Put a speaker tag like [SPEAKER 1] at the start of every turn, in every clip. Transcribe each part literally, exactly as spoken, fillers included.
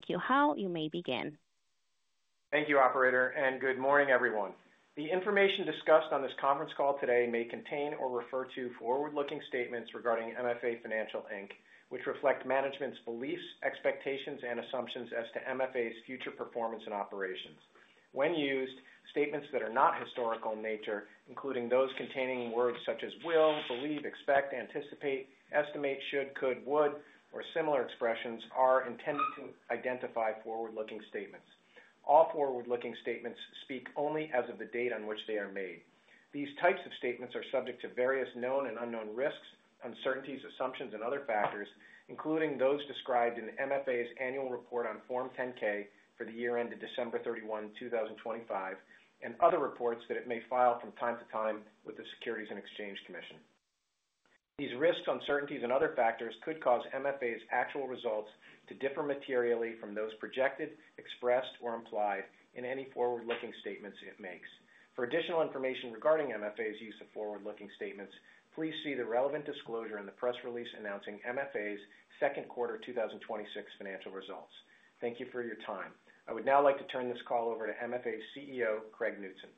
[SPEAKER 1] Thank you. Hal, you may begin.
[SPEAKER 2] Thank you, operator, and good morning, everyone. The information discussed on this conference call today may contain or refer to forward-looking statements regarding M F A Financial, Incorporated, which reflect management's beliefs, expectations, and assumptions as to M F A's future performance and operations. When used, statements that are not historical in nature, including those containing words such as will, believe, expect, anticipate, estimate, should, could, would, or similar expressions, are intended to identify forward-looking statements. All forward-looking statements speak only as of the date on which they are made. These types of statements are subject to various known and unknown risks, uncertainties, assumptions, and other factors, including those described in M F A's annual report on Form ten K for the year ended December thirty-first, two thousand twenty-five, and other reports that it may file from time to time with the Securities and Exchange Commission. These risks, uncertainties, and other factors could cause M F A's actual results to differ materially from those projected, expressed, or implied in any forward-looking statements it makes. For additional information regarding M F A's use of forward-looking statements, please see the relevant disclosure in the press release announcing M F A's second quarter two thousand twenty-six financial results. Thank you for your time. I would now like to turn this call over to M F A's C E O, Craig Knutson.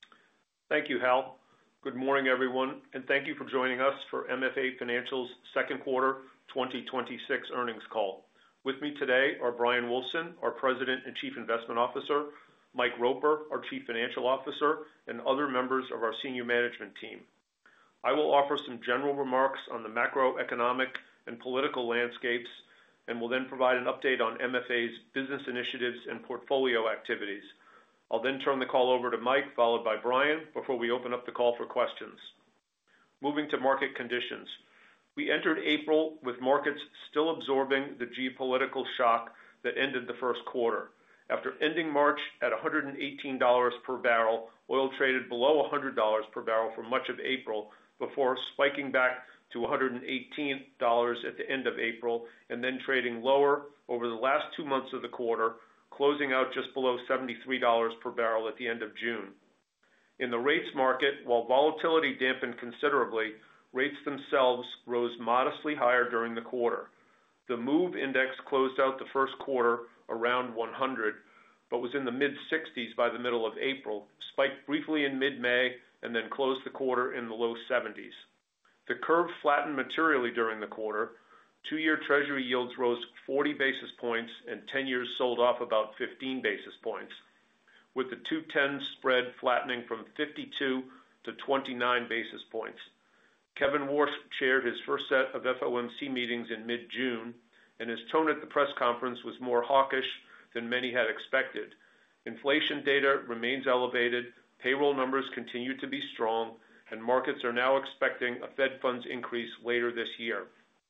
[SPEAKER 3] Thank you, Hal. Good morning, everyone, and thank you for joining us for M F A Financial's second quarter twenty twenty-six earnings call. With me today are Bryan Wulfsohn, our President and Chief Investment Officer, Mike Roper, our Chief Financial Officer, and other members of our senior management team. I will offer some general remarks on the macroeconomic and political landscapes, and will then provide an update on M F A's business initiatives and portfolio activities. I'll then turn the call over to Mike, followed by Bryan, before we open up the call for questions. Moving to market conditions. We entered April with markets still absorbing the geopolitical shock that ended the first quarter. After ending March at one hundred eighteen dollars per barrel, oil traded below one hundred dollars per barrel for much of April, before spiking back to one hundred eighteen dollars at the end of April, and then trading lower over the last two months of the quarter, closing out just below seventy-three dollars per barrel at the end of June. In the rates market, while volatility dampened considerably, rates themselves rose modestly higher during the quarter. The MOVE Index closed out the first quarter around one hundred, but was in the mid sixties by the middle of April, spiked briefly in mid-May, and then closed the quarter in the low seventies. The curve flattened materially during the quarter. Two-year Treasury yields rose forty basis points, and ten years sold off about fifteen basis points, with the two ten spread flattening from fifty-two to twenty-nine basis points. Kevin Warsh chaired his first set of F O M C meetings in mid-June, and his tone at the press conference was more hawkish than many had expected. Inflation data remains elevated, payroll numbers continue to be strong, and markets are now expecting a Fed funds increase later this year.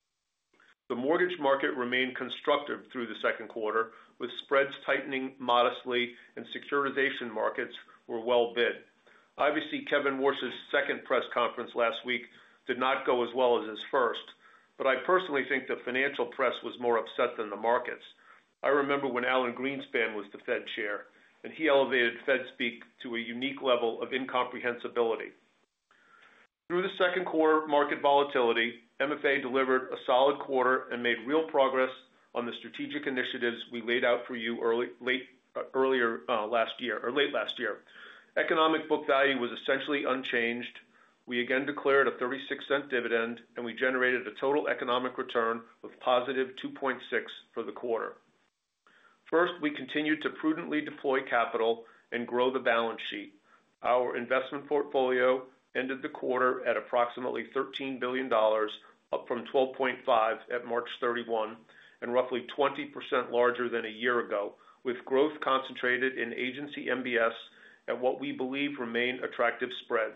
[SPEAKER 3] The mortgage market remained constructive through the second quarter, with spreads tightening modestly and securitization markets were well bid. Obviously, Kevin Warsh's second press conference last week did not go as well as his first, but I personally think the financial press was more upset than the markets. I remember when Alan Greenspan was the Fed chair, and he elevated Fed speak to a unique level of incomprehensibility. Through the second quarter market volatility, M F A delivered a solid quarter and made real progress on the strategic initiatives we laid out for you early, late, uh, earlier uh, last year, or late last year. Economic book value was essentially unchanged. We again declared a thirty-six cent dividend, and we generated a total economic return of positive two point six for the quarter. First, we continued to prudently deploy capital and grow the balance sheet. Our investment portfolio ended the quarter at approximately thirteen billion dollars, up from twelve point five at March thirty-first, and roughly twenty percent larger than a year ago, with growth concentrated in agency M B S at what we believe remain attractive spreads.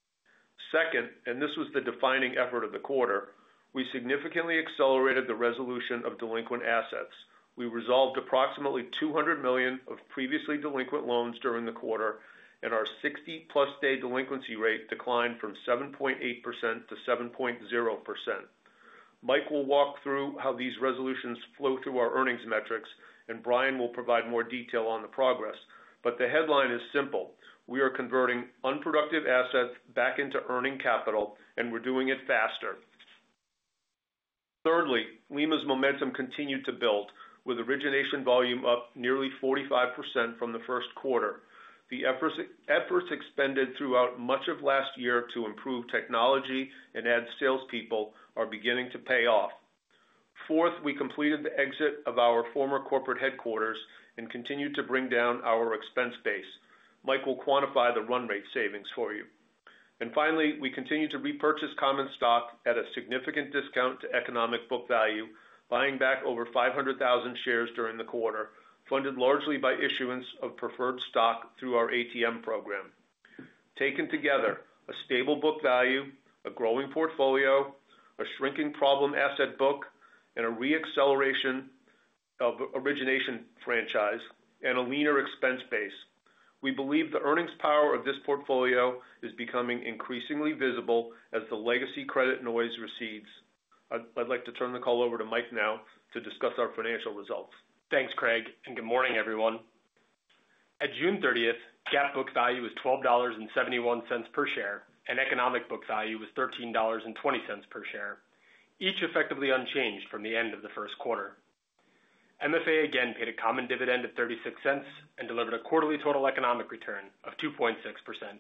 [SPEAKER 3] Second, and this was the defining effort of the quarter, we significantly accelerated the resolution of delinquent assets. We resolved approximately two hundred million dollars of previously delinquent loans during the quarter, and our sixty plus day delinquency rate declined from seven point eight percent to seven point zero percent. Mike will walk through how these resolutions flow through our earnings metrics, and Bryan will provide more detail on the progress. But the headline is simple. We are converting unproductive assets back into earning capital, and we're doing it faster. Thirdly, Lima's momentum continued to build, with origination volume up nearly forty-five percent from the first quarter. The efforts, efforts expended throughout much of last year to improve technology and add salespeople are beginning to pay off. Fourth, we completed the exit of our former corporate headquarters and continued to bring down our expense base. Mike will quantify the run rate savings for you. And finally, we continue to repurchase common stock at a significant discount to economic book value, buying back over five hundred thousand shares during the quarter, funded largely by issuance of preferred stock through our A T M program. Taken together, a stable book value, a growing portfolio, a shrinking problem asset book, and a re-acceleration of origination franchise, and a leaner expense base. We believe the earnings power of this portfolio is becoming increasingly visible as the legacy credit noise recedes. I'd, I'd like to turn the call over to Mike now to discuss our financial results.
[SPEAKER 1] Thanks, Craig, and good morning, everyone. At June thirtieth, GAAP book value was twelve dollars and seventy-one cents per share, and economic book value was thirteen dollars and twenty cents per share, each effectively unchanged from the end of the first quarter. M F A again paid a common dividend of thirty-six cents and delivered a quarterly total economic return of two point six percent.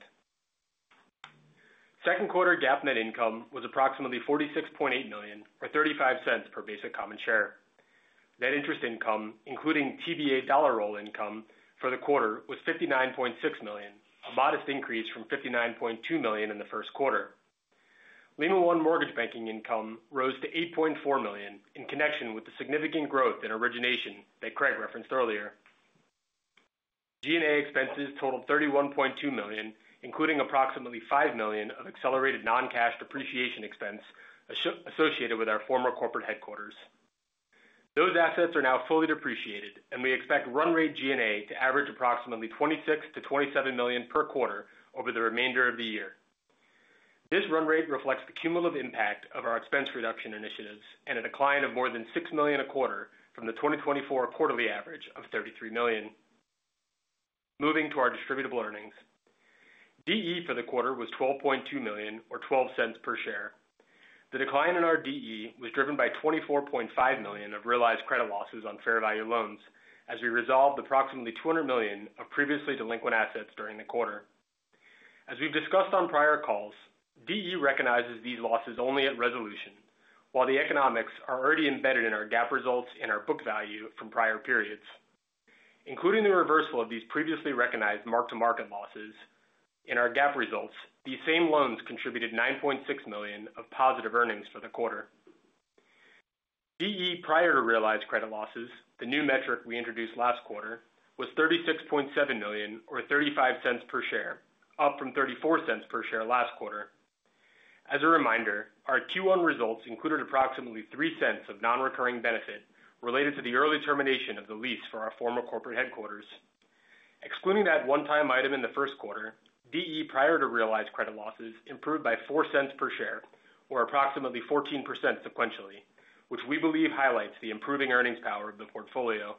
[SPEAKER 1] Second quarter GAAP net income was approximately forty-six point eight million dollars, or thirty-five cents per basic common share. Net interest income, including T B A dollar roll income for the quarter, was fifty-nine point six million dollars, a modest increase from fifty-nine point two million dollars in the first quarter. Lima One mortgage banking income rose to eight point four million dollars in connection with the significant growth in origination that Craig referenced earlier. G and A expenses totaled thirty-one point two million dollars, including approximately five million dollars of accelerated non-cash depreciation expense associated with our former corporate headquarters. Those assets are now fully depreciated, and we expect run rate G and A to average approximately twenty-six to twenty-seven million dollars per quarter over the remainder of the year. This run rate reflects the cumulative impact of our expense reduction initiatives and a decline of more than six million dollars a quarter from the twenty twenty-four quarterly average of thirty-three million dollars. Moving to our distributable earnings. D E for the quarter was twelve point two million dollars, or twelve cents per share. The decline in our D E was driven by twenty-four point five million dollars of realized credit losses on fair value loans, as we resolved approximately two hundred million dollars of previously delinquent assets during the quarter. As we've discussed on prior calls, D E recognizes these losses only at resolution, while the economics are already embedded in our GAAP results and our book value from prior periods. Including the reversal of these previously recognized mark-to-market losses, in our GAAP results, these same loans contributed nine point six million dollars of positive earnings for the quarter. D E prior to realized credit losses, the new metric we introduced last quarter, was thirty-six point seven million dollars, or thirty-five cents per share, up from thirty-four cents per share last quarter. As a reminder, our Q one results included approximately three cents of non-recurring benefit related to the early termination of the lease for our former corporate headquarters. Excluding that one-time item in the first quarter, D E prior to realized credit losses improved by four cents per share, or approximately fourteen percent sequentially, which we believe highlights the improving earnings power of the portfolio.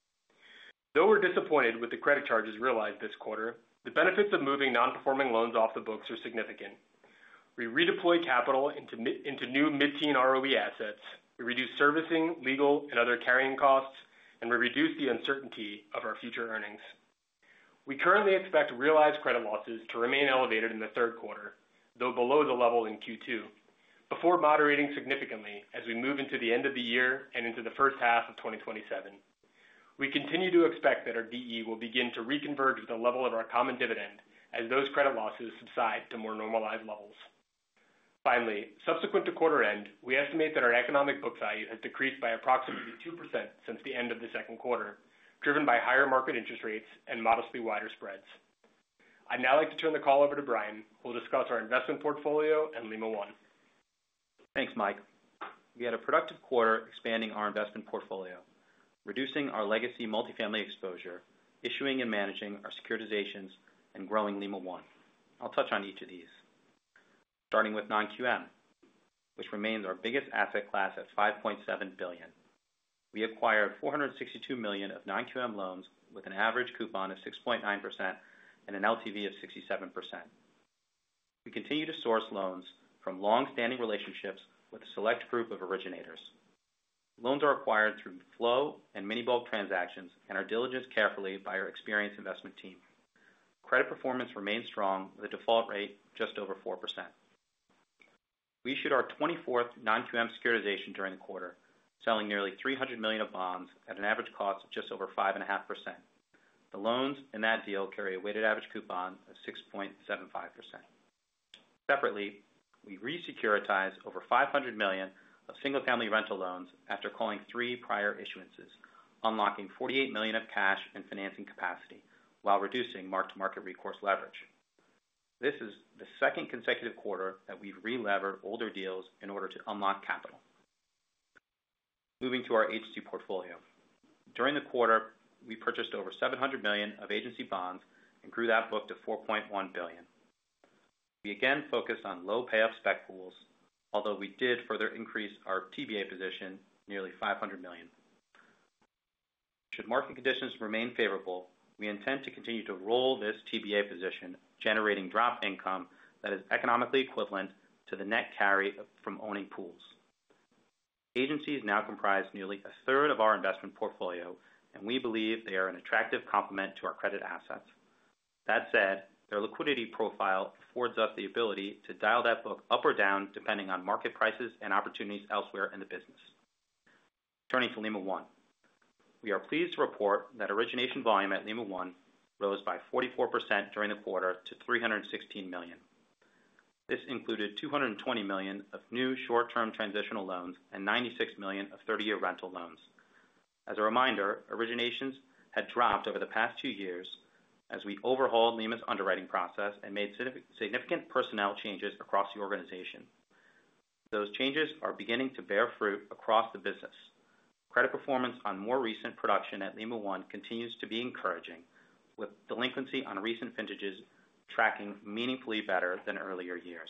[SPEAKER 1] Though we're disappointed with the credit charges realized this quarter, the benefits of moving non-performing loans off the books are significant. We redeploy capital into, into new mid-teen R O E assets, we reduce servicing, legal, and other carrying costs, and we reduce the uncertainty of our future earnings. We currently expect realized credit losses to remain elevated in the third quarter, though below the level in Q two, before moderating significantly as we move into the end of the year and into the first half of twenty twenty-seven. We continue to expect that our D E will begin to reconverge with the level of our common dividend as those credit losses subside to more normalized levels. Finally, subsequent to quarter end, we estimate that our economic book value has decreased by approximately two percent since the end of the second quarter, driven by higher market interest rates and modestly wider spreads. I'd now like to turn the call over to Brian, who will discuss our investment portfolio and Lima One.
[SPEAKER 4] Thanks, Mike. We had a productive quarter expanding our investment portfolio, reducing our legacy multifamily exposure, issuing and managing our securitizations, and growing Lima One. I'll touch on each of these. Starting with non-Q M, which remains our biggest asset class at five point seven billion dollars. We acquired four hundred sixty-two million dollars of non-Q M loans with an average coupon of six point nine percent and an L T V of sixty-seven percent. We continue to source loans from long-standing relationships with a select group of originators. Loans are acquired through flow and mini bulk transactions and are diligenced carefully by our experienced investment team. Credit performance remains strong with a default rate just over four percent. We issued our twenty-fourth non-Q M securitization during the quarter, selling nearly three hundred million dollars of bonds at an average cost of just over five point five percent. The loans in that deal carry a weighted average coupon of six point seven five percent. Separately, we re-securitized over five hundred million dollars of single-family rental loans after calling three prior issuances, unlocking forty-eight million dollars of cash and financing capacity while reducing mark-to-market recourse leverage. This is the second consecutive quarter that we've re-levered older deals in order to unlock capital. Moving to our agency portfolio. During the quarter, we purchased over seven hundred million dollars of agency bonds and grew that book to four point one billion dollars. We again focused on low payoff spec pools, although we did further increase our T B A position nearly five hundred million dollars. Should market conditions remain favorable, we intend to continue to roll this T B A position, generating drop income that is economically equivalent to the net carry from owning pools. Agencies now comprise nearly a third of our investment portfolio, and we believe they are an attractive complement to our credit assets. That said, their liquidity profile affords us the ability to dial that book up or down depending on market prices and opportunities elsewhere in the business. Turning to Lima One. We are pleased to report that origination volume at Lima One rose by forty-four percent during the quarter to three hundred sixteen million dollars. This included two hundred twenty million dollars of new short-term transitional loans and ninety-six million dollars of thirty-year rental loans. As a reminder, originations had dropped over the past two years as we overhauled Lima's underwriting process and made significant personnel changes across the organization. Those changes are beginning to bear fruit across the business. Credit performance on more recent production at Lima One continues to be encouraging, with delinquency on recent vintages tracking meaningfully better than earlier years.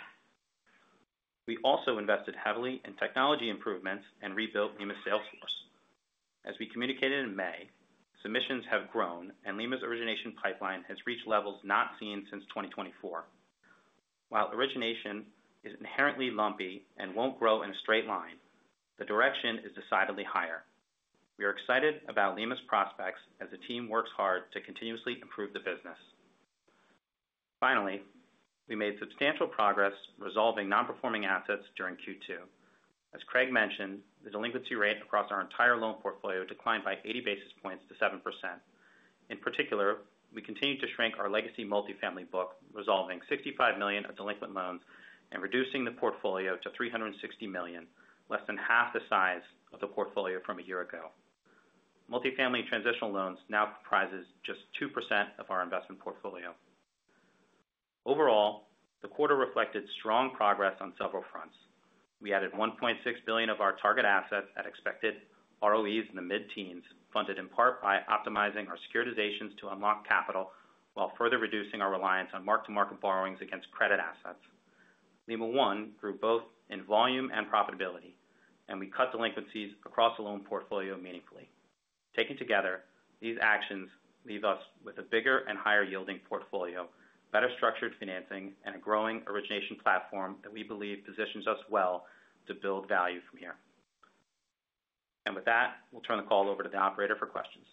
[SPEAKER 4] We also invested heavily in technology improvements and rebuilt Lima's sales force. As we communicated in May, submissions have grown and Lima's origination pipeline has reached levels not seen since twenty twenty-four. While origination is inherently lumpy and won't grow in a straight line, the direction is decidedly higher. We are excited about Lima's prospects as the team works hard to continuously improve the business. Finally, we made substantial progress resolving non-performing assets during Q two. As Craig mentioned, the delinquency rate across our entire loan portfolio declined by eighty basis points to seven percent. In particular, we continued to shrink our legacy multifamily book, resolving sixty-five million dollars of delinquent loans and reducing the portfolio to three hundred sixty million dollars, less than half the size of the portfolio from a year ago. Multifamily transitional loans now comprises just two percent of our investment portfolio. Overall, the quarter reflected strong progress on several fronts. We added one point six billion dollars of our target assets at expected R O Es in the mid-teens, funded in part by optimizing our securitizations to unlock capital while further reducing our reliance on mark-to-market borrowings against credit assets. Lima One grew both in volume and profitability, and we cut delinquencies across the loan portfolio meaningfully. Taken together, these actions leave us with a bigger and higher yielding portfolio, better structured financing, and a growing origination platform that we believe positions us well to build value from here. And with that, we'll turn the call over to the operator for questions.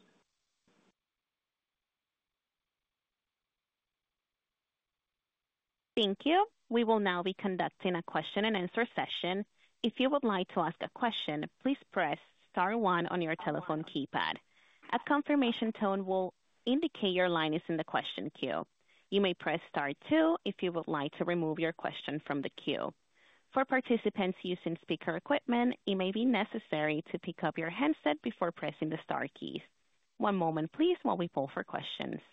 [SPEAKER 5] Thank you. We will now be conducting a question and answer session. If you would like to ask a question, please press star one on your telephone keypad. A confirmation tone will indicate your line is in the question queue. You may press star two if you would like to remove your question from the queue. For participants using speaker equipment, it may be necessary to pick up your handset before pressing the star keys. One moment, please, while we poll for questions.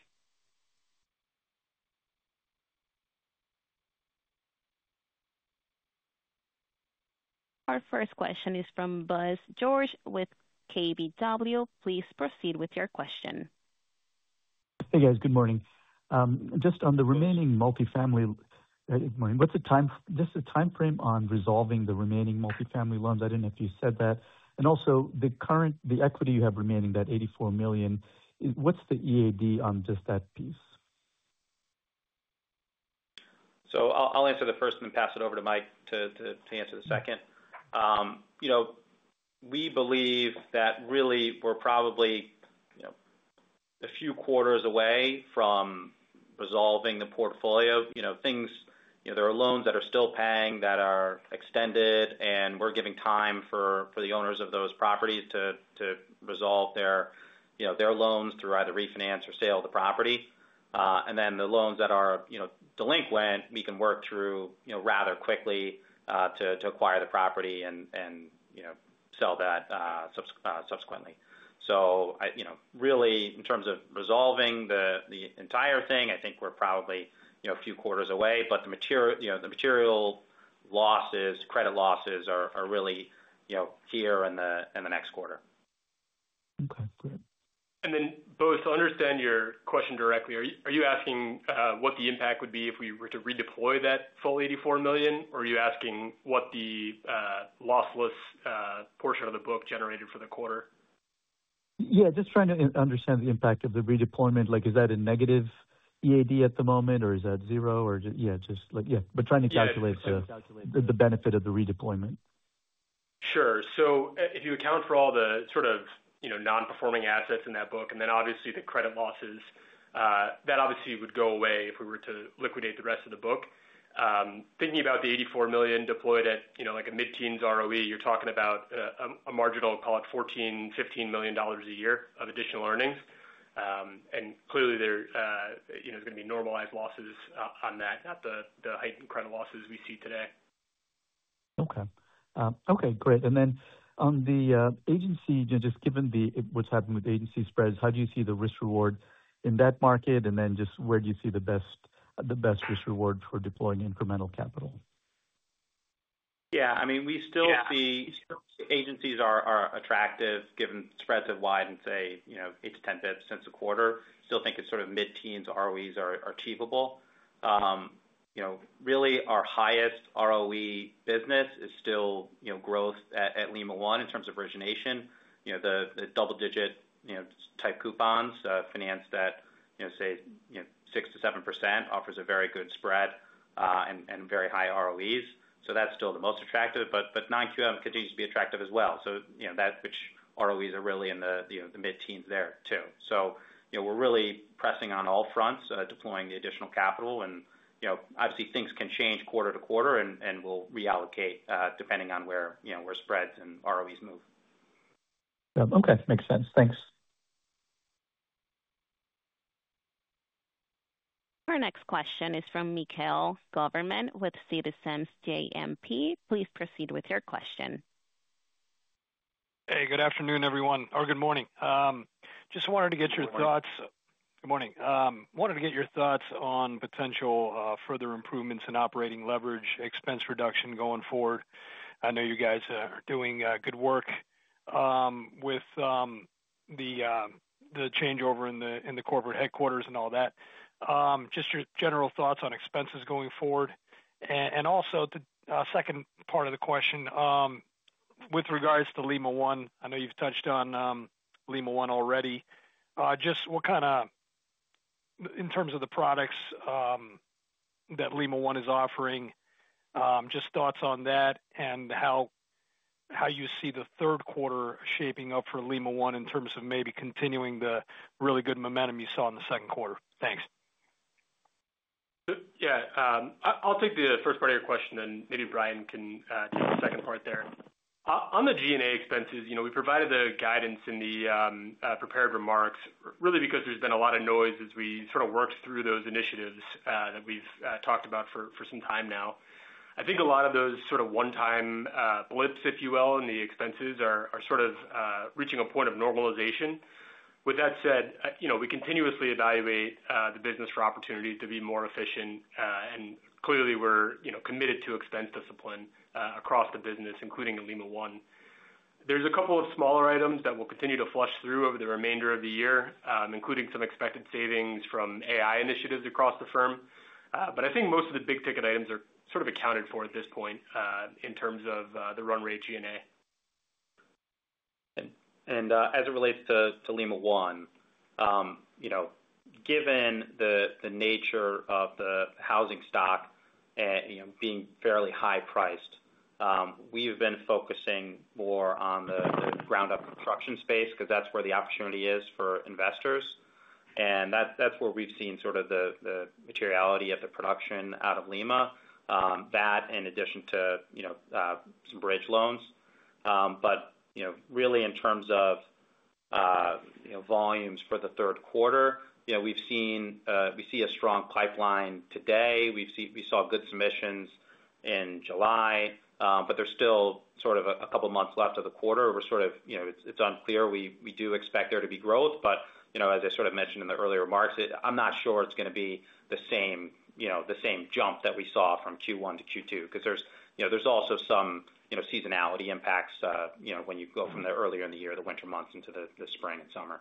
[SPEAKER 5] Our first question is from Bose George with K B W. Please proceed with your question.
[SPEAKER 6] Hey guys, good morning. Um, just on the remaining multifamily, uh, what's the time? Just the time frame on resolving the remaining multifamily loans. I didn't know if you said that. And also the current, the equity you have remaining, that eighty-four million. What's the E A D on just that piece?
[SPEAKER 4] So I'll, I'll answer the first and then pass it over to Mike to, to, to answer the second. Um, you know, we believe that really we're probably, you know, a few quarters away from resolving the portfolio. You know, things, you know, there are loans that are still paying that are extended, and we're giving time for, for the owners of those properties to, to resolve their, you know, their loans through either refinance or sale of the property. Uh, and then the loans that are, you know, delinquent, we can work through, you know, rather quickly uh, to, to acquire the property and, and, you know, sell that uh, subs- uh, subsequently. So, I, you know, really, in terms of resolving the, the entire thing, I think we're probably, you know, a few quarters away. But the material, you know, the material losses, credit losses, are, are really, you know, here in the in the next quarter.
[SPEAKER 6] Okay, great.
[SPEAKER 1] And then, Bose, to understand your question directly, are you, are you asking uh, what the impact would be if we were to redeploy that full eighty-four million dollars, or are you asking what the uh, lossless uh, portion of the book generated for the quarter?
[SPEAKER 6] Yeah, just trying to understand the impact of the redeployment. Like, is that a negative E A D at the moment, or is that zero, or just, yeah, just like, yeah, but trying to calculate yeah, the, the benefit of the redeployment.
[SPEAKER 1] Sure. So if you account for all the sort of, you know, non-performing assets in that book, and then obviously the credit losses, uh, that obviously would go away if we were to liquidate the rest of the book. Um, thinking about the eighty-four million dollars deployed at, you know, like a mid-teens R O E, you're talking about a, a marginal, call it fourteen, fifteen million dollars a year of additional earnings. Um, and clearly there, uh, you know, is going to be normalized losses uh, on that, not the, the heightened credit losses we see today.
[SPEAKER 6] Okay. Uh, okay, great. And then on the uh, agency, you know, just given the what's happened with agency spreads, how do you see the risk reward in that market? And then just where do you see the best the best risk reward for deploying incremental capital?
[SPEAKER 4] Yeah, I mean, we still
[SPEAKER 1] yeah.
[SPEAKER 4] see agencies are, are attractive given spreads have widened, say, you know, eight to ten bips since a quarter. Still think it's sort of mid-teens R O Es are, are achievable. Um, you know, really our highest R O E business is still, you know, growth at, at Lima One in terms of origination. You know, the, the double-digit, you know, type coupons uh, financed at, you know, say, you know, six to seven percent offers a very good spread uh, and, and very high R O Es. So that's still the most attractive, but but non-Q M continues to be attractive as well. So, you know, that which R O Es are really in the, you know, the mid-teens there too. So, you know, we're really pressing on all fronts, uh, deploying the additional capital, and, you know, obviously things can change quarter to quarter, and, and we'll reallocate uh, depending on where, you know, where spreads and R O Es move.
[SPEAKER 6] Um, okay, makes sense. Thanks.
[SPEAKER 5] Our next question is from Mikhail Goberman with Citizens J M P. Please proceed with your question.
[SPEAKER 7] Hey, good afternoon, everyone, or good morning. Um, just wanted to get your thoughts. Good morning. Um, wanted to get your thoughts on potential uh, further improvements in operating leverage, expense reduction going forward. I know you guys are doing uh, good work um, with um, the uh, the changeover in the in the corporate headquarters and all that. Um, just your general thoughts on expenses going forward, and, and also the uh, second part of the question um, with regards to Lima One. I know you've touched on um, Lima One already. Uh, just what kind of, in terms of the products um, that Lima One is offering, um, just thoughts on that and how how you see the third quarter shaping up for Lima One in terms of maybe continuing the really good momentum you saw in the second quarter. Thanks.
[SPEAKER 1] Yeah, um, I'll take the first part of your question, and maybe Brian can uh, take the second part there. Uh, on the G and A expenses, you know, we provided the guidance in the um, uh, prepared remarks, really because there's been a lot of noise as we sort of worked through those initiatives uh, that we've uh, talked about for, for some time now. I think a lot of those sort of one-time uh, blips, if you will, in the expenses are, are sort of uh, reaching a point of normalization. With that said, uh, you know, we continuously evaluate uh, the business for opportunities to be more efficient, uh, and clearly we're, you know, committed to expense discipline uh, across the business, including in Lima One. There's a couple of smaller items that will continue to flush through over the remainder of the year, um, including some expected savings from A I initiatives across the firm. Uh, but I think most of the big ticket items are sort of accounted for at this point uh, in terms of uh, the run rate G and A.
[SPEAKER 4] And uh, as it relates to, to Lima One, um, you know, given the the nature of the housing stock, uh, you know, being fairly high priced, we've been focusing more on the, the ground-up construction space because that's where the opportunity is for investors. And that, that's where we've seen sort of the, the materiality of the production out of Lima, um, that in addition to, you know, uh, some bridge loans. Um, but, you know, really in terms of, uh, you know, volumes for the third quarter, you know, we've seen, uh, we see a strong pipeline today. We've seen, we saw good submissions in July, um, but there's still sort of a, a couple months left of the quarter. We're sort of, you know, it's, it's unclear. We, we do expect there to be growth, but, you know, as I sort of mentioned in the earlier remarks, it, I'm not sure it's going to be the same, you know, the same jump that we saw from Q one to Q two, because there's, you know, there's also some, you know, seasonality impacts, uh, you know, when you go from the earlier in the year, the winter months into the, the spring and summer.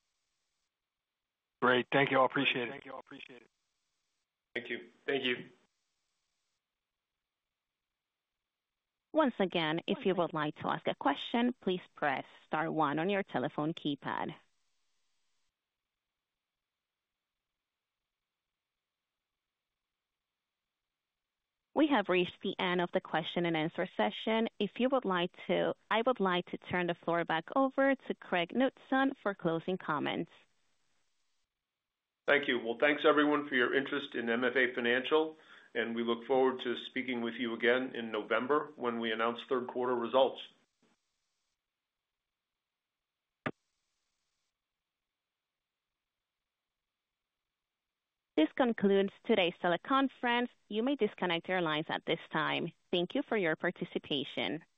[SPEAKER 7] Great. Thank you all. Appreciate it. Thank you all. Appreciate it.
[SPEAKER 3] Thank you.
[SPEAKER 1] Thank you.
[SPEAKER 5] Once again, if you would like to ask a question, please press star one on your telephone keypad. We have reached the end of the question and answer session. If you would like to, I would like to turn the floor back over to Craig Knutson for closing comments.
[SPEAKER 3] Thank you. Well, thanks everyone for your interest in M F A Financial, and we look forward to speaking with you again in November when we announce third quarter results.
[SPEAKER 5] This concludes today's teleconference. You may disconnect your lines at this time. Thank you for your participation.